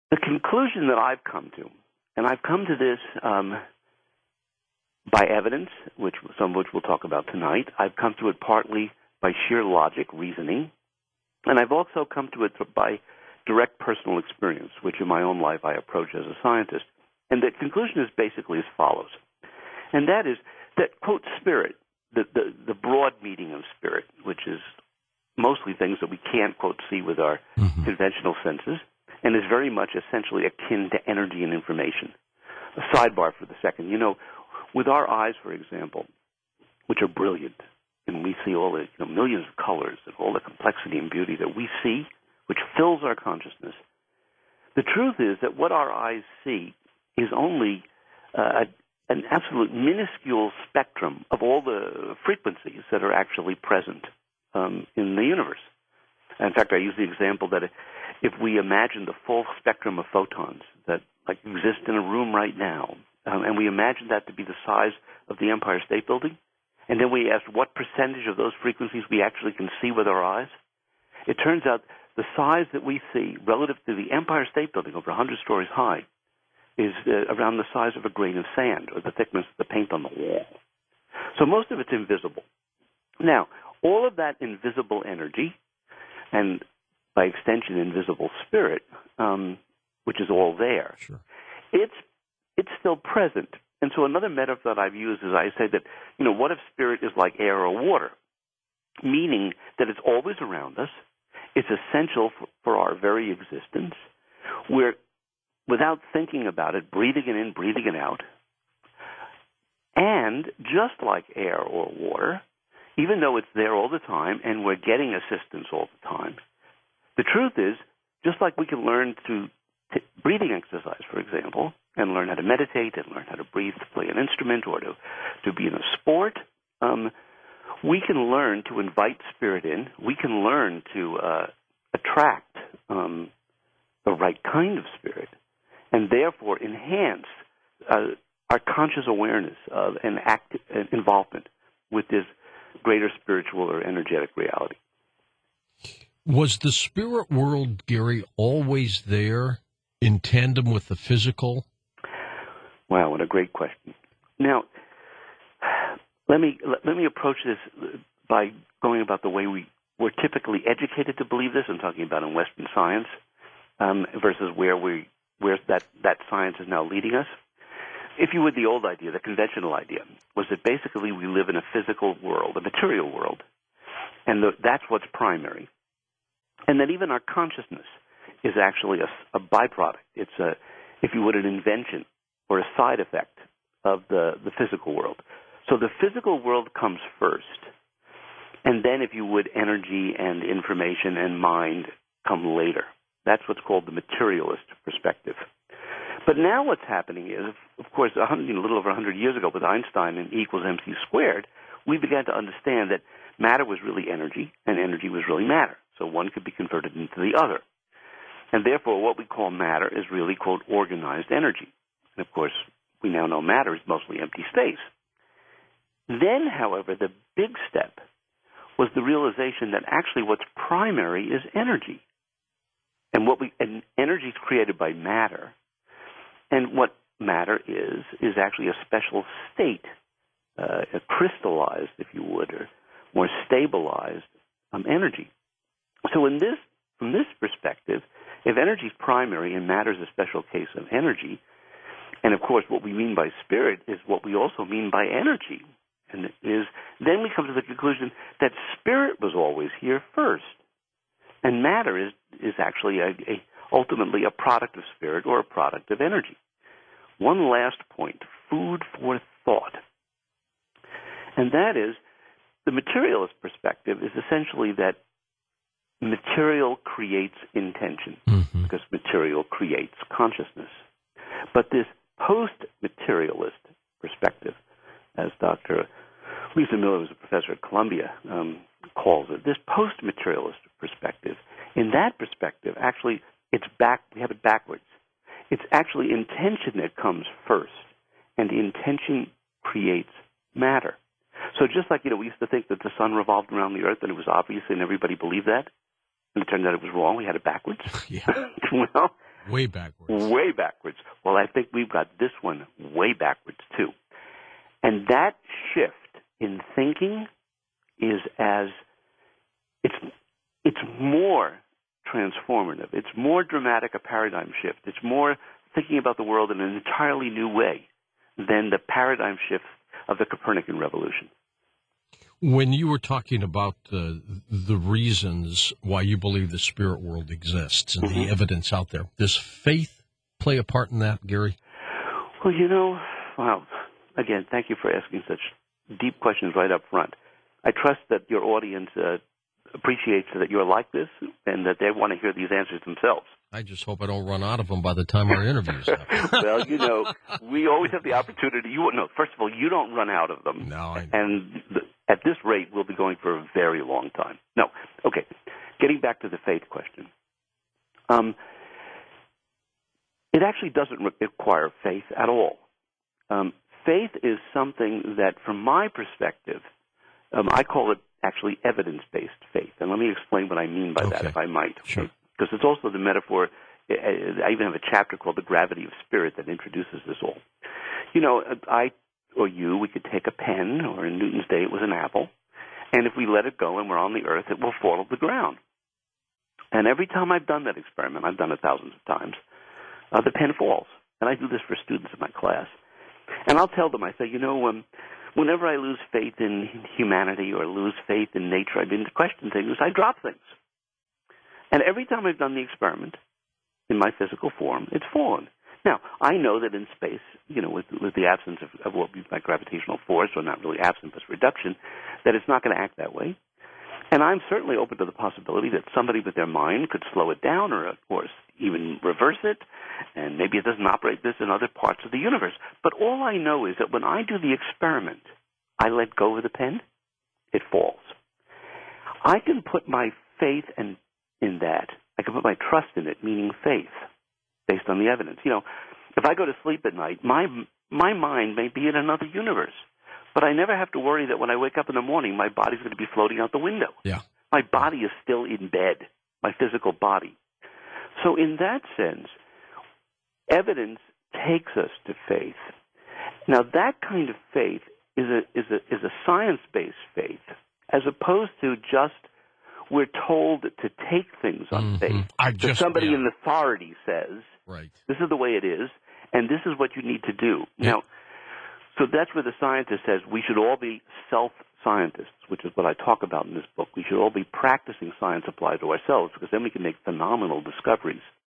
The conclusion that I've come to, and I've come to this by evidence, some of which we'll talk about tonight. I've come to it partly by sheer logic, reasoning, and I've also come to it by direct personal experience, which in my own life I approach as a scientist. And the conclusion is basically as follows, and that is that, quote, spirit, the broad meaning of spirit, which is mostly things that we can't, quote, see with our conventional senses, and is very much essentially akin to energy and information. A sidebar for the second. With our eyes, for example, which are brilliant, and we see all the millions of colors and all the complexity and beauty that we see, which fills our consciousness, the truth is that what our eyes see is only an absolute minuscule spectrum of all the frequencies that are actually present in the universe. In fact, I use the example that if we imagine the full spectrum of photons that exist in a room right now, and we imagine that to be the size of the Empire State Building, and then we ask what percentage of those frequencies we actually can see with our eyes, it turns out the size that we see relative to the Empire State Building, over 100 stories high, is around the size of a grain of sand, or the thickness of the paint on the wall. So most of it's invisible. Now, all of that invisible energy, and by extension invisible spirit, which is all there, sure, it's still present. And so another metaphor that I've used is I say that, what if spirit is like air or water? Meaning that it's always around us. It's essential for our very existence. We're, without thinking about it, breathing it in, breathing it out. And just like air or water, even though it's there all the time and we're getting assistance all the time, the truth is, just like we can learn to breathing exercise, for example, and learn how to meditate and learn how to breathe to play an instrument or to be in a sport, we can learn to invite spirit in. We can learn to attract the right kind of spirit and therefore enhance our conscious awareness of and involvement with this greater spiritual or energetic reality. Was the spirit world, Gary, always there in tandem with the physical? Wow, what a great question. Now, let me approach this by going about the way we're typically educated to believe this. I'm talking about in Western science versus where that science is now leading us. If you would, the old idea, the conventional idea, was that basically we live in a physical world, a material world, and that's what's primary. And that even our consciousness is actually a byproduct. It's if you would, an invention or a side effect of the physical world. So the physical world comes first, and then, if you would, energy and information and mind come later. That's what's called the materialist perspective. But now what's happening is, of course, a little over 100 years ago with Einstein and E equals MC squared, we began to understand that matter was really energy and energy was really matter. So one could be converted into the other. And therefore, what we call matter is really, quote, organized energy. And of course, we now know matter is mostly empty space. Then, however, the big step was the realization that actually what's primary is energy. And energy is created by matter. And what matter is actually a special state, a crystallized, if you would, or more stabilized energy. So from this perspective, if energy is primary and matter is a special case of energy, and of course what we mean by spirit is what we also mean by energy, and then we come to the conclusion that spirit was always here first, and matter is actually ultimately a product of spirit or a product of energy. One last point, food for thought, and that is the materialist perspective is essentially that material creates intention, because material creates consciousness. But this post-materialist perspective, as Dr. Lisa Miller, who's a professor at Columbia, calls it, this post-materialist perspective, in that perspective, actually, we have it backwards. It's actually intention that comes first, and the intention creates matter. So just like, we used to think that the sun revolved around the earth, and it was obvious, and everybody believed that, and it turned out it was wrong. We had it backwards. Yeah. Well, Way backwards. Way backwards. Well, I think we've got this one way backwards, too. And that shift in thinking is it's more transformative. It's more dramatic a paradigm shift. It's more thinking about the world in an entirely new way than the paradigm shift of the Copernican revolution. When you were talking about the reasons why you believe the spirit world exists and the evidence out there, does faith play a part in that, Gary? Well, again, thank you for asking such deep questions right up front. I trust that your audience appreciates that you're like this and that they want to hear these answers themselves. I just hope I don't run out of them by the time our interview's up. Well, we always have the opportunity. First of all, you don't run out of them. No, I know. And at this rate, we'll be going for a very long time. No. Okay. Getting back to the faith question. It actually doesn't require faith at all. Faith is something that, from my perspective, I call it actually evidence-based faith. And let me explain what I mean by that, if I might. Sure. Because it's also the metaphor. I even have a chapter called The Gravity of Spirit that introduces this all. I or you, we could take a pen, or in Newton's day it was an apple, and if we let it go and we're on the earth, it will fall to the ground. And every time I've done that experiment, I've done it thousands of times, the pen falls. And I do this for students in my class. And I'll tell them, I say, whenever I lose faith in humanity or lose faith in nature, I begin to question things, I drop things. And every time I've done the experiment in my physical form, it's fallen. Now, I know that in space, with the absence of what we call gravitational force, or not really absence, but reduction, that it's not going to act that way. And I'm certainly open to the possibility that somebody with their mind could slow it down or even reverse it, and maybe it doesn't operate this in other parts of the universe. But all I know is that when I do the experiment, I let go of the pen, it falls. I can put my faith in that. I can put my trust in it, meaning faith, based on the evidence. If I go to sleep at night, my mind may be in another universe. But I never have to worry that when I wake up in the morning, my body's going to be floating out the window. Yeah. My body is still in bed, my physical body. So in that sense, evidence takes us to faith. Now, that kind of faith is a science-based faith, as opposed to just we're told to take things on faith. Somebody in authority says, right, this is the way it is, and this is what you need to do. Yeah. Now, so that's where the scientist says we should all be self-scientists, which is what I talk about in this book. We should all be practicing science applied to ourselves, because then we can make phenomenal discoveries